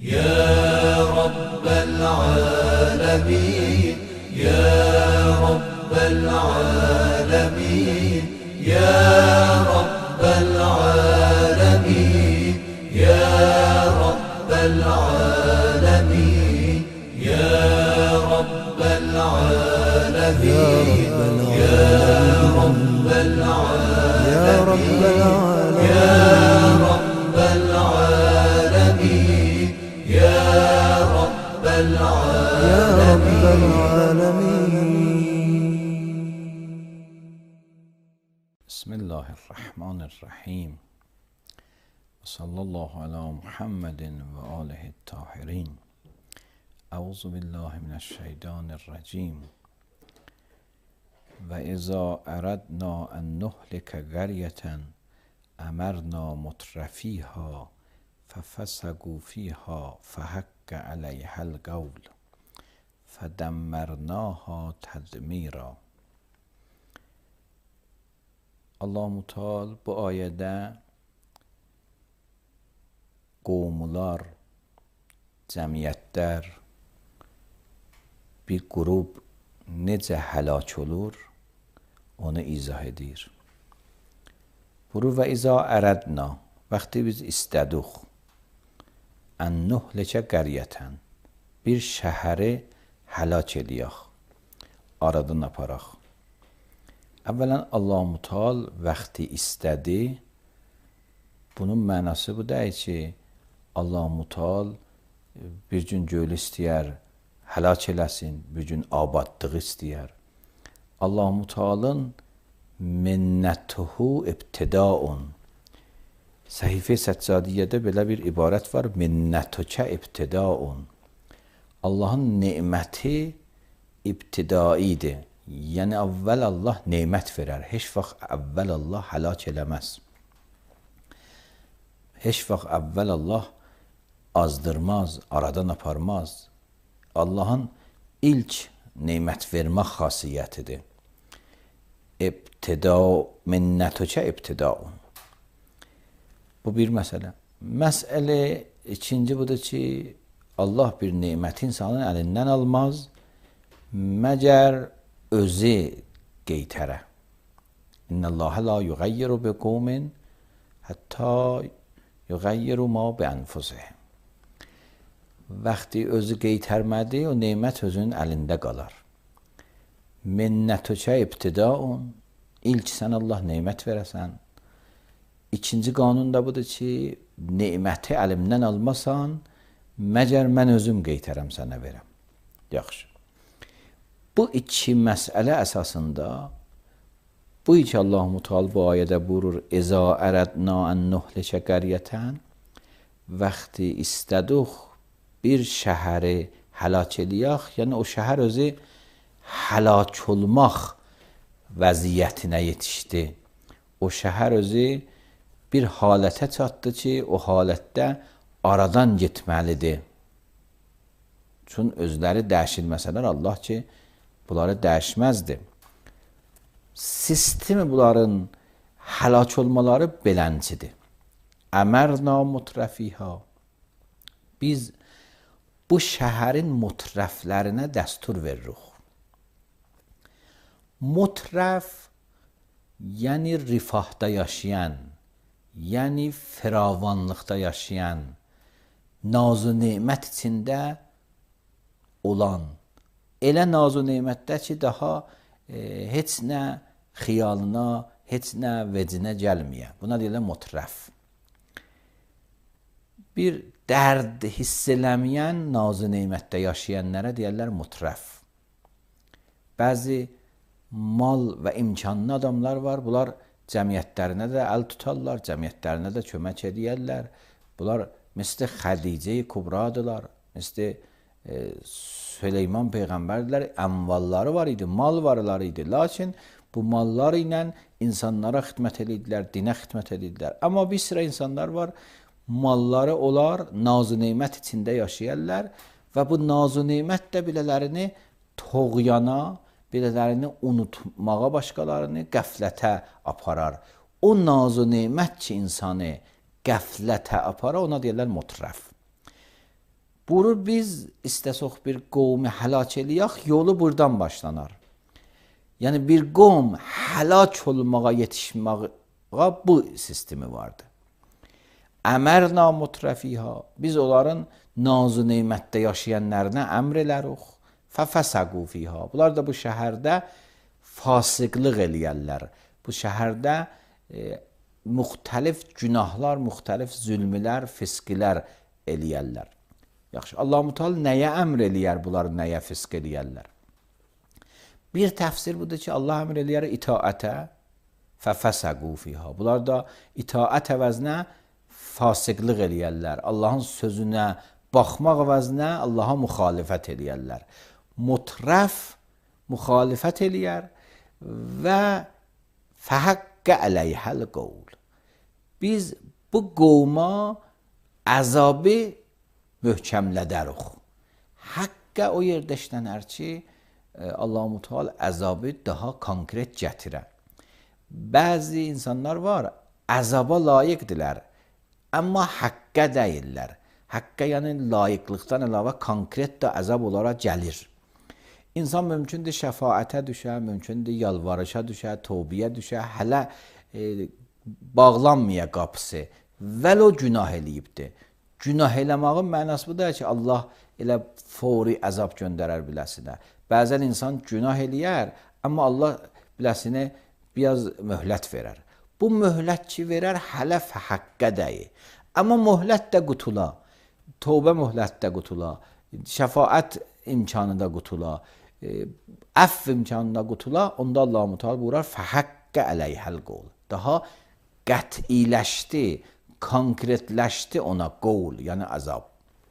يا رب العالمين يا رب العالمين يا رب العالمين يا رب العالمين يا رب العالمين يا رب العالمين يا رب العالمين يا رب العالمين. بسم الله الرحمن الرحیم و صلی الله علی محمد و آله الطاهرین. اعوذ بالله من الشیطان الرجیم. و اذا اردنا ان نهلك قرية امرنا مترفیها ففسقوا فيها فحق عليها القول فدمرناها تدمیرا. Allah-u Teala bu ayədə qovumlar, cəmiyyətlər, bir qrup necə həlak olur, onu izah edir. Buyurur və izə ərədna, vaxtı biz istədik, ən nuhlikə qəriyyətən, bir şəhəri həlak eləyək, aradan aparaq. Əvvələn Allah-u Teala vaxtı istədi, bunun mənası bu deyil ki, Allah-u Teala bir gün gölü istəyər, həlak eləsin, bir gün abadlığı istəyər. Allah-u Teala'nın minnətuhu ibtidaun. Səhifə Səccadiyyədə belə bir ibarət var, minnətükə ibtidaun. Allahın neməti ibtidaidir. Yəni əvvəl Allah nemət verər. Heç vaxt əvvəl Allah həlak eləməz. Heç vaxt əvvəl Allah azdırmaz, aradan aparmaz. Allahın ilk nemət vermə xasiyyətidir. İbtida, minnətükə ibtidaun. Bu bir məsələ. Məsələ ikinci budur ki, Allah bir neməti insanın əlindən almaz, məgər özü qeytərə. İnnəlləhə la yuğayyiru bi qovmin hətta yuğayyiru ma bi ənfusihim. Vaxtı özü qeytərmədi, o nemət özünün əlində qalar. Minnətükə ibtidaun, ilk sən Allah nemət verəsən. İkinci qanun da budur ki, neməti əlimdən almasan, məgər mən özüm qeytərəm sənə verəm. Yaxşı. Bu iki məsələ əsasında, bu iki Allah-u Teala bu ayədə buyurur, İzə ərədna ən nuhlikə qəriyyətən, vaxtı istədik bir şəhəri həlak eləyək, yəni o şəhər özü həlak olmaq vəziyyətinə yetişdi. O şəhər özü bir halətə çatdı ki, o halətdə aradan getməlidir. Çün özləri dəyişilməsələr, Allah ki, bunları dəyişməzdi. Sistemi bunların həlak olmaları beləncidir. Əmərna mutrəfiha. Biz bu şəhərin mutrəflərinə dəstur veririk. Mutrəf, yəni rifahda yaşayan, yəni firavanlıqda yaşayan, naz-ı nemət içində olan, elə naz-ı nemətdə ki, daha heç nə xiyalına, heç nə vecinə gəlməyə. Buna deyirlər mutrəf. Bir dərd hiss eləməyən naz-ı nemətdə yaşayanlara deyirlər mutrəf. Bəzi mal və imkanlı adamlar var, bunlar cəmiyyətlərinə də əl tutarlar, cəmiyyətlərinə də kömək edərlər. Bunlar misli Xədicə-i Kubradırlar, misli Süleyman Peyğəmbərlər, əmvalları var idi, mal varları idi. Lakin bu malları ilə insanlara xidmət edirdilər, dinə xidmət edirdilər. Amma bir sıra insanlar var, malları olar, naz-ı nemət içində yaşayarlar və bu naz-ı nemət də bilələrini toğyana, belələrini unutmağa başqalarını qəflətə aparar. O naz-ı nemət ki insanı qəflətə aparar, ona deyirlər mutrəf. Buyurur biz istəsək bir qovmu həlak eləyək, yolu buradan başlanar. Yəni bir qovm həlak olmağa yetişməyə bu sistemi vardı. Əmərna mutrafiha, biz onların nazı nemətdə yaşayanlarına əmr elərik. Fəfəsəqu fiha, bunlar da bu şəhərdə fasıqlıq eləyərlər. Bu şəhərdə müxtəlif günahlar, müxtəlif zülmlər, fiskilər eləyərlər. Yaxşı, Allah-u Teala nəyə əmr eləyər bunlar, nəyə fisk eləyərlər? Bir təfsir budur ki, Allah əmr eləyər itaətə, fəfəsəqu fiha. Bunlar da itaət əvəzinə fasıqlıq eləyərlər. Allahın sözünə baxmaq əvəzinə Allaha müxalifət eləyərlər. Mutraf müxalifət eləyər və fəhəqqə əleyhəl qovl. Biz bu qovma əzabı möhkəmlədərik. Həqqə o yerdə işlənər ki, Allah-u Teala əzabı daha konkret gətirər. Bəzi insanlar var, əzaba layiqdirlər, amma haqqə deyirlər. Haqqə yəni layiqlıqdan əlavə konkret də əzab olaraq gəlir. İnsan mümkündür şəfaətə düşər, mümkündür yalvarışa düşər, tövbəyə düşər, hələ bağlanmaya qapısı, vəl o günah eləyibdir. Günah eləmağın mənası budur ki, Allah elə fori əzab göndərər biləsinə. Bəzən insan günah eləyər, amma Allah biləsinə biraz möhlət verər. Bu möhlət ki verər, hələ fəhəqqə deyir. Amma möhlət də qutula, tövbə möhlət də qutula, şəfaət imkanı da qutula, əff imkanı da qutula, onda Allah-u Teala buyurar, fəhəqqə əleyhəl qovl. Daha qətiləşdi, konkretləşdi ona qovl, yəni əzab.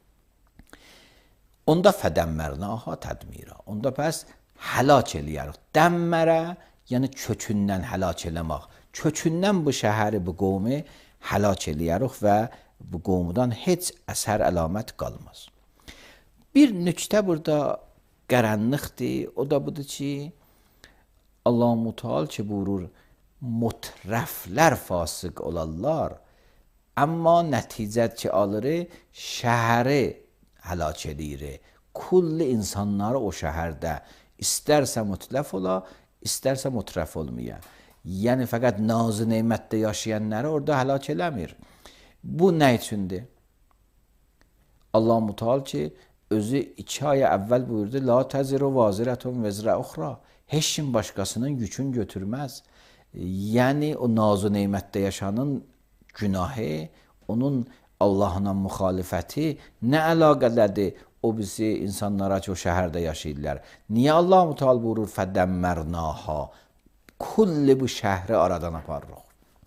Onda fədəmmərnaha tədmira. Onda pəs həlak eləyərik. Dəmmərə, yəni kökündən həlak eləmək. Kökündən bu şəhəri, bu qovmi həlak eləyərik və bu qovmudan heç əsər əlamət qalmaz. Bir nüktə burada qaranlıqdır. O da budur ki, Allah-u Teala ki buyurur, mutrəflər fasıq olarlar, amma nəticət ki alır, şəhəri həlak eləyir. Kulli insanları o şəhərdə istərsə mütləf ola, istərsə mutrəf olmaya. Yəni fəqət nazı nemətdə yaşayanları orada həlak eləmir. Bu nə üçündür? Allah-u Teala ki özü 2 ay əvvəl buyurdu, la təziru vazirətun vəzrə uxra. Heç kim başqasının yükünü götürməz. Yəni o nazı nemətdə yaşayanın günahı, onun Allahla müxalifəti nə əlaqədədir o bizi insanlara ki o şəhərdə yaşayırlar. Niyə Allah-u Teala buyurur fədəmmərnaha? Kulli bu şəhri aradan aparırıq.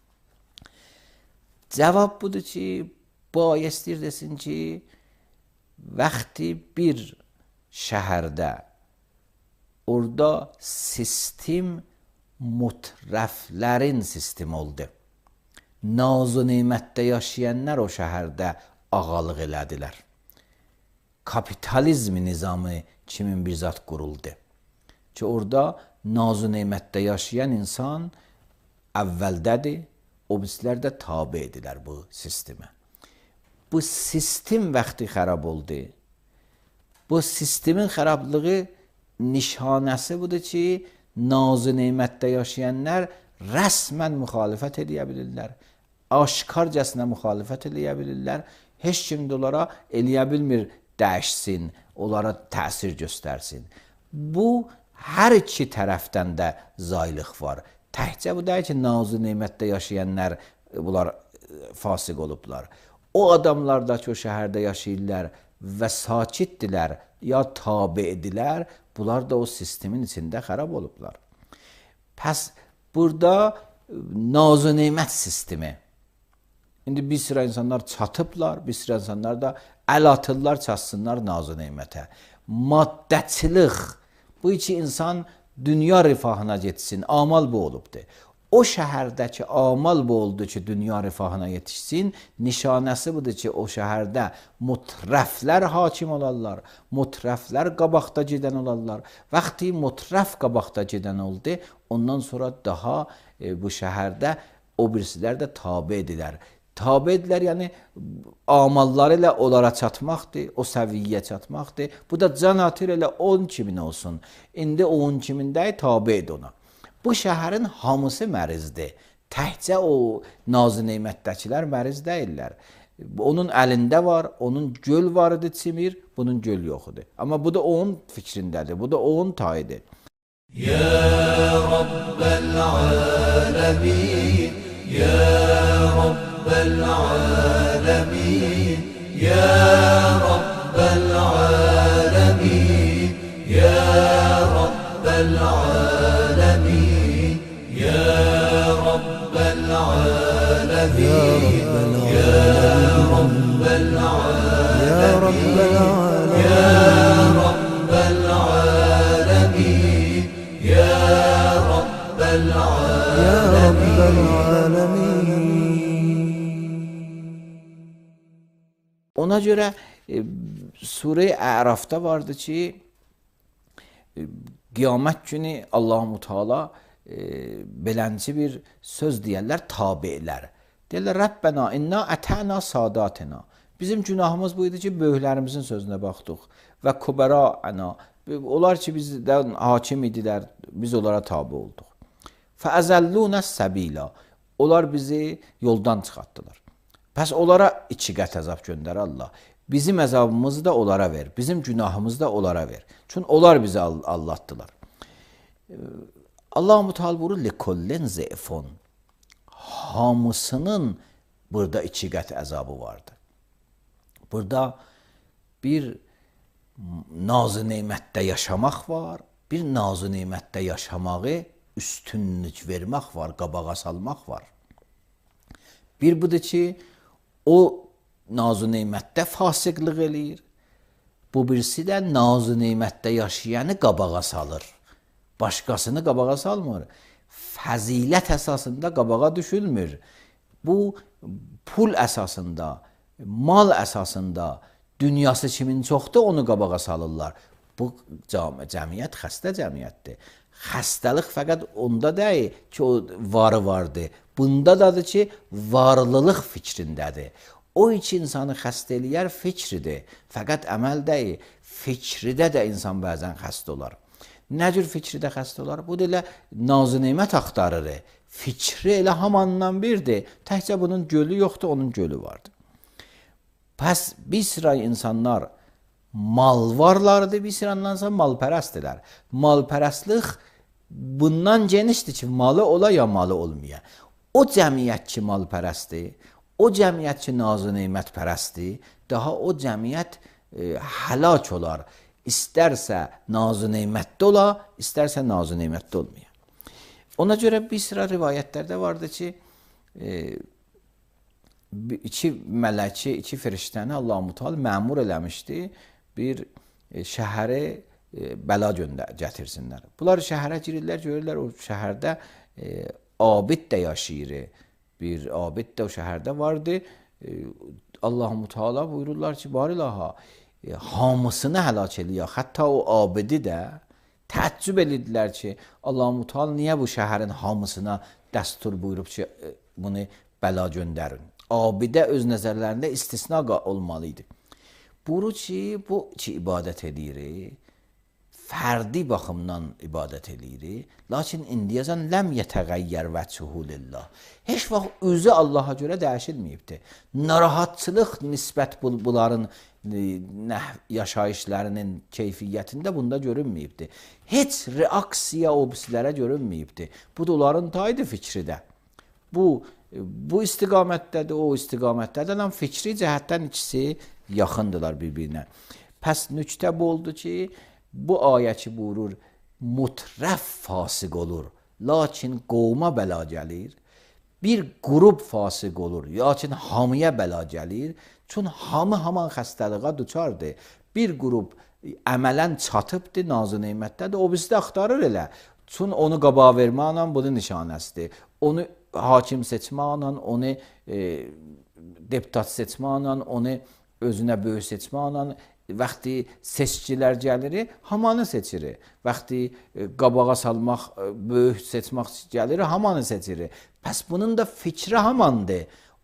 Cavab budur ki, bayəstir desin ki, vaxtı bir şəhərdə orada sistem mutrəflərin sistemi oldu. Nazı nemətdə yaşayanlar o şəhərdə ağalıq elədilər. Kapitalizm nizamı kimin bir zat quruldu. Ki orada nazı nemətdə yaşayan insan əvvəldədir, o birisilər də tabi edilər bu sistemə. Bu sistem vaxtı xarab oldu. Bu sistemin xarablığı nişanəsi budur ki, nazı nemətdə yaşayanlar rəsmən müxalifət edə bilirlər. Aşkarcasına müxalifət edə bilirlər. Heç kim də onlara eləyə bilmir, dəyişsin, onlara təsir göstərsin. Bu, hər iki tərəfdən də zaylıq var. Təhcə bu deyil ki, nazı nemətdə yaşayanlar, bunlar fasıq olublar. O adamlar da ki, o şəhərdə yaşayırlar və sakitdilər, ya tabi edilər, bunlar da o sistemin içində xarab olublar. Pəs, burada nazı nemət sistemi. İndi bir sıra insanlar çatıblar, bir sıra insanlar da əl atırlar, çatsınlar nazı nemətə. Maddəçilik, bu iki insan dünya rifahına getsin, amal bu olubdur. O şəhərdəki amal bu oldu ki, dünya rifahına yetişsin, nişanəsi budur ki, o şəhərdə mutrəflər hakim olarlar, mutrəflər qabaqda gedən olarlar. Vaxtı mutrəf qabaqda gedən oldu, ondan sonra daha bu şəhərdə o birisilər də tabi edilər. Tabedirlər, yəni amalları ilə onlara çatmaqdır, o səviyyəyə çatmaqdır. Bu da can atır elə onun kimin olsun. İndi onun kimindəyi tabedir ona. Bu şəhərin hamısı mərizdir. Təkcə o nazı nemətdəkilər məriz deyirlər. Onun əlində var, onun göl var idi çimir, bunun göl yox idi. Amma bu da onun fikrindədir, bu da onun tayıdır. Ya Rabbel alemin, Ya Rabbel alemin, Ya Rabbel alemin, Ya Rabbel alemin, Ya Rabbel alemin, Ya Rabbel alemin, Ya Rabbel alemin, Ya Rabbel alemin, Ya Rabbel Ya Rabbel alemin. Ona görə Surə-i Ərafda vardı ki, qiyamət günü Allah-u Teala belənci bir söz deyərlər tabelər. Deyirlər, Rəbbənə inna ətəna sadatena. Bizim günahımız bu idi ki, böyüklərimizin sözünə baxdıq. Və kubera'ana. Onlar ki, bizdən hakim idilər, biz onlara tabi olduq. Fəəzəllunə səbila. Onlar bizi yoldan çıxartdılar. Pəs onlara 2 qət əzab göndər Allah. Bizim əzabımızı da onlara ver. Bizim günahımızı da onlara ver. Çünki onlar bizi allatdılar. Allah-u Teala buyurur, likullin zeyfun. Hamısının burada 2 qət əzabı vardı. Burada bir nazı nemətdə yaşamaq var, bir nazı nemətdə yaşamağı üstünlük vermək var, qabağa salmaq var. Bir budur ki, o nazı nemətdə fasiqlik eləyir. Bu birisi də nazı nemətdə yaşayanı qabağa salır. Başqasını qabağa salmır. Fəzilət əsasında qabağa düşülmür. Bu pul əsasında, mal əsasında, dünyası kimin çoxdur onu qabağa salırlar. Bu cəmiyyət xəstə cəmiyyətdir. Xəstəlik fəqət onda deyil ki, o varı vardır. Bunda dadır ki, varlılıq fikrindədir. O iki insanı xəstə eləyər fikridir. Fəqət əməl deyil. Fikridə də insan bəzən xəstə olar. Nə cür fikridə xəstə olar? Bu da elə nazı nemət axtarır. Fikri elə hamandan birdir. Təkcə bunun gölü yoxdur, onun gölü vardır. Pəs bir sıra insanlar mal varlardır, bir sıra insanlar malpərəstdirlər. Malpərəstlik bundan genişdir ki, malı ola ya malı olmaya. O cəmiyyət ki, malpərəstdir, o cəmiyyət ki, nazı nemət pərəstdir, daha o cəmiyyət həlak olar. İstərsə nazı nemətdə ola, istərsə nazı nemətdə olmaya. Ona görə bir sıra rivayətlərdə vardı ki, 2 mələki, 2 firiştəni Allah-u Teala məmur eləmişdi, bir şəhəri bəla gətirsinlər. Bunlar şəhərə girirlər, görürlər o şəhərdə abid də yaşayır. Bir abid də o şəhərdə vardı. Allah-u Teala buyururlar ki, barilaha, hamısını həlak eləyək. Hətta o abidi də təəccüb edildilər ki, Allah-u Teala niyə bu şəhərin hamısına dəstur buyurub ki, bunu bəla göndərin. Abidə öz nəzərlərində istisna olmalıydı. Buyurur ki, bu ki, ibadət edir, fərdi baxımdan ibadət edir, lakin indiyəcən ləm yətəğəyyər vəchuhu lillah. Heç vaxt özü Allaha görə dəyişilməyibdir. Narahatçılıq nisbət bunların yaşayışlarının keyfiyyətində bunda görünməyibdir. Heç reaksiya o birisilərə görünməyibdir. Bu da onların taydı fikridə. Bu istiqamətdədir, o istiqamətdədir. Amma fikri cəhətdən ikisi yaxındırlar bir-birinə. Pəs nüktə bu oldu ki, bu ayə ki buyurur, mutrəf fasiq olur, lakin qovma bəla gəlir. Bir qrup fasiq olur, lakin hamıya bəla gəlir. Çünki hamı haman xəstəliğə düçardır. Bir qrup əmələn çatıbdır, nazı nemətdədir, o bizi də axtarır elə. Çünki onu qabağa verməklə bunun nişanəsidir. Onu hakim seçməklə, onu deputat seçməklə, onu özünə böyük seçməklə, vaxtı seçkilər gəlir, hamanı seçir. Vaxtı qabağa salmaq, böyük seçmək gəlir, hamanı seçir. Pəs bunun da fikri hamandır.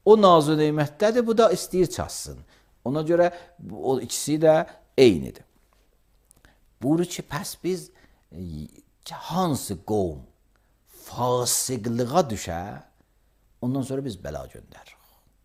O nazı neymətdədir, bu da istəyir çatsın. Ona görə o ikisi də eynidir. Buyurur ki, pəs biz hansı qovm fasiqlığa düşə, ondan sonra biz bəla göndəririk.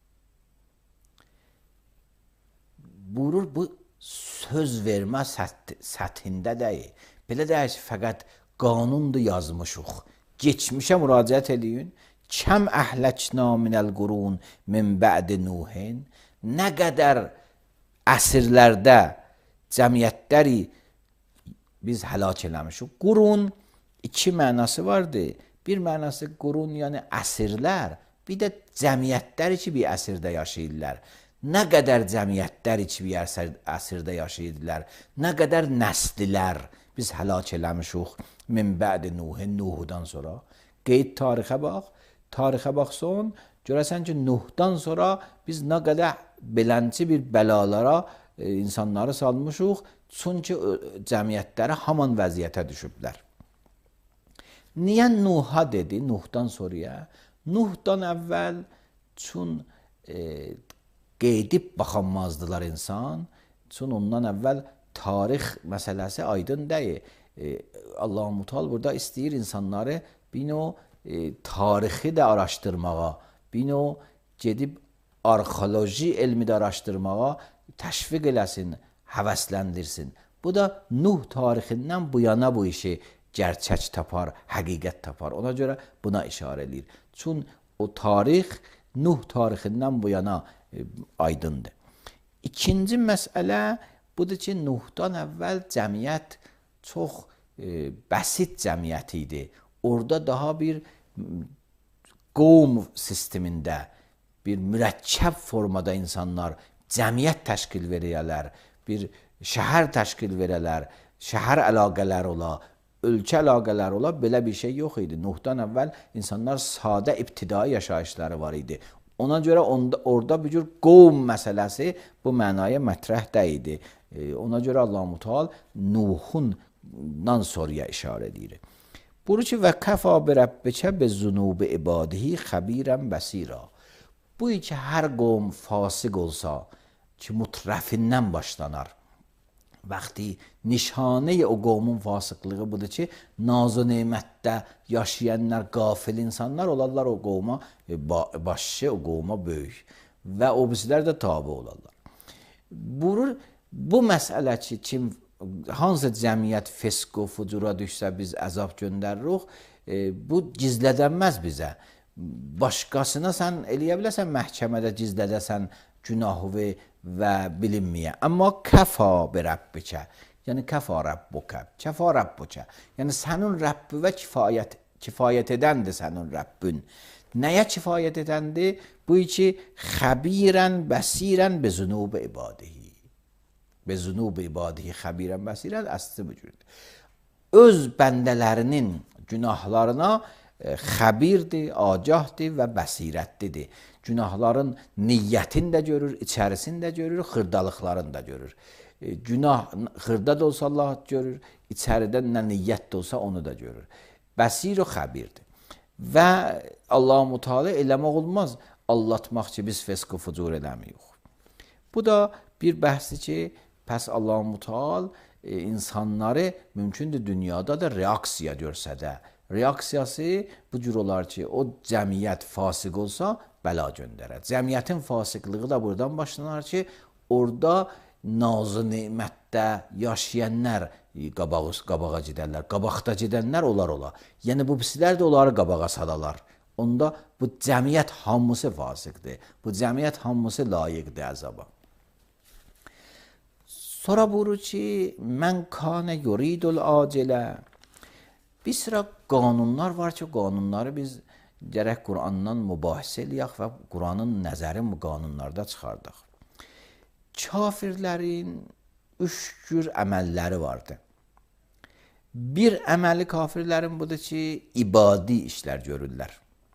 Buyurur, bu söz vermə səthində deyil. Belə deyək ki, fəqət qanundur yazmışıq. Geçmişə müraciət edin. Kəm əhləkna minəl qurun min bə'di Nuhin. Nə qədər əsrlərdə cəmiyyətləri biz həlak eləmişik. Qurun iki mənası vardır. Bir mənası qurun, yəni əsrlər. Bir də cəmiyyətlər ki, bir əsrdə yaşayırlar. Nə qədər cəmiyyətlər ki, bir əsrdə yaşayırlar. Nə qədər nəslilər biz həlak eləmişik. Min bə'di Nuhin, Nuhdan sonra. Qeyd tarixə bax. Tarixə baxsan, görəsən ki, Nuhdan sonra biz nə qədər belənci bir bəlalara insanları salmışıq. Çünki cəmiyyətləri haman vəziyyətə düşüblər. Niyə Nuh'a dedi, Nuhdan sonraya? Nuhdan əvvəl çün qeydib baxanmazdılar insan. Çün ondan əvvəl tarix məsələsi aydın deyil. Allah-u Mutal burada istəyir insanları bir o tarixi də araşdırmağa, bir o gedib arxeoloji elmi də araşdırmağa təşviq eləsin, həvəsləndirsin. Bu da Nuh tarixindən bu yana bu işi gerçək tapar, həqiqət tapar. Ona görə buna işarə edir. Çün o tarix Nuh tarixindən bu yana aydındır. İkinci məsələ budur ki, Nuhdan əvvəl cəmiyyət çox bəsit cəmiyyət idi. Orada daha bir qovm sistemində, bir mürəkkəb formada insanlar cəmiyyət təşkil verəyələr, bir şəhər təşkil verələr, şəhər əlaqələri ola, ölkə əlaqələri ola, belə bir şey yox idi. Nuhdan əvvəl insanlar sadə ibtidai yaşayışları var idi. Ona görə orada bir cür qovm məsələsi bu mənaya mətrəh deyildi. Ona görə Allah-u Mutal Nuhundan sonraya işarə edir. Buyurur ki, və kəfa bi rəbbikə bi zunubi ibadihi xəbirən bəsira. Bu ki, hər qovm fasıq olsa ki, mutrəfindən başlanar. Vaxtı nişanə o qovmun fasıqlığı budur ki, naz-ı nemətdə yaşayanlar, qafil insanlar olarlar o qovma başçı, o qovma böyük və o bizlər də tabi olarlar. Buyurur, bu məsələ ki, kim hansı cəmiyyət fisq və fucura düşsə biz əzab göndəririk, bu gizlədənməz bizə. Başqasına sən eləyə biləsən, məhkəmədə gizlədəsən günahı və bilinməyə. Amma kəfa bi rəbbikə, yəni kəfa rəbbukə, kəfa rəbbukə. Yəni sənin Rəbbüvə kifayət edəndir sənin Rəbbün. Nəyə kifayət edəndir? Bu ki, xəbirən, bəsirən bi zunubi ibadihi. Be zunubi ibadihi xəbirən, bəsirən əsli bu cürdür. Öz bəndələrinin günahlarına xəbirdir, agahdır və bəsirətlidir. Günahların niyyətini də görür, içərisini də görür, xırdalıqlarını da görür. Günah xırda da olsa Allah görür, içəridən nə niyyət də olsa onu da görür. Bəsir o xəbirdir. Və Allah-u Muteala eləmək olmaz, allatmaq ki, biz fəsq və fucur eləmiyoruz. Bu da bir bəhsdir ki, pəs Allah-u Muteala insanları mümkündür dünyada da reaksiya görsədə. Reaksiyası bu cür olar ki, o cəmiyyət fasıq olsa bəla göndərər. Cəmiyyətin fasıqlığı da buradan başlanır ki, orada nazı nemətdə yaşayanlar qabağa gedərlər, qabaqda gedənlər olar. Yəni bu pislər də onları qabağa salalar. Onda bu cəmiyyət hamısı fasıqdır. Bu cəmiyyət hamısı layiqdir əzaba. Sonra buyurur ki, mən kanə yuridul acilə. Bir sıra qanunlar var ki, qanunları biz gərək Qurandan mübahisə eləyək və Quranın nəzəri bu qanunlarda çıxardıq. Kafirlərin 3 cür əməlləri vardır. Bir əməli kafirlərin budur ki, ibadi işlər görürlər.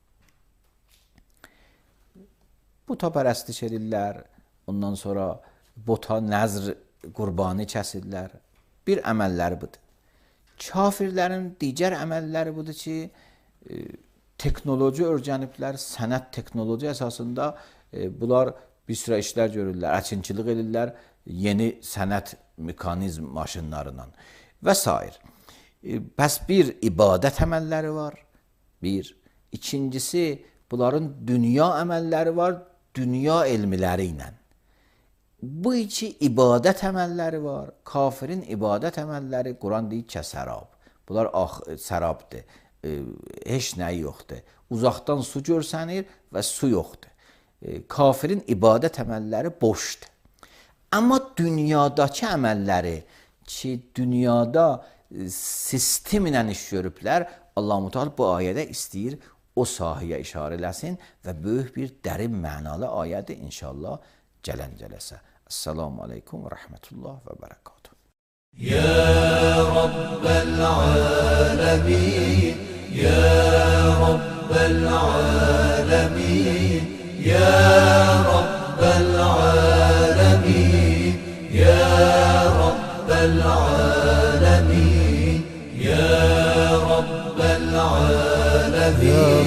Buta pərəstiş edirlər, ondan sonra bota nəzr qurbanı kəsirlər. Bir əməlləri budur. Kafirlərin digər əməlləri budur ki, Teknoloji öyrəniblər, sənət teknoloji əsasında bunlar bir sıra işlər görürlər, əkinçilik edirlər, yeni sənət mekanizm maşınlarından və s. Bəs bir ibadət əməlləri var, bir. İkincisi, bunların dünya əməlləri var, dünya elmləri ilə. Bu iki ibadət əməlləri var. Kafirin ibadət əməlləri, Quran deyir ki, sərab. Bunlar sərabdır, heç nəyi yoxdur. Uzaqdan su görsənir və su yoxdur. Kafirin ibadət əməlləri boşdur. Amma dünyadakı əməlləri ki, dünyada sistem ilə iş görüblər, Allah-u Teala bu ayədə istəyir o sahəyə işarə eləsin və böyük bir dərin mənalı ayədir inşallah gələn cələsə. Esselamu aleykum və rəhmətullah və bərəkatuhu. Ya Rabbel alemin, Ya Rabbel alemin, Ya Rabbel alemin, Ya Rabbel alemin, Ya Rabbel alemin.